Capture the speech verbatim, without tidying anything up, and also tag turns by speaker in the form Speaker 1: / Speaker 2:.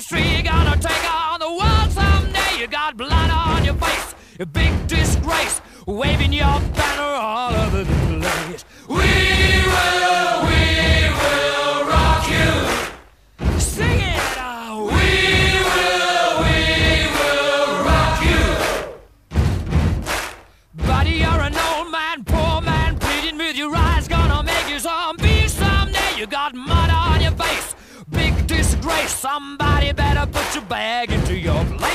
Speaker 1: street, you're gonna take on the world someday. You got blood on your face, a big disgrace, waving your banner all over the place. We will, we will rock you. Sing it out. We will, we will rock you. Buddy, you're an old man, poor man, pleading with your eyes, gonna make you zombie someday. You got mud on your face, big disgrace. Somebody better put your bag into your place.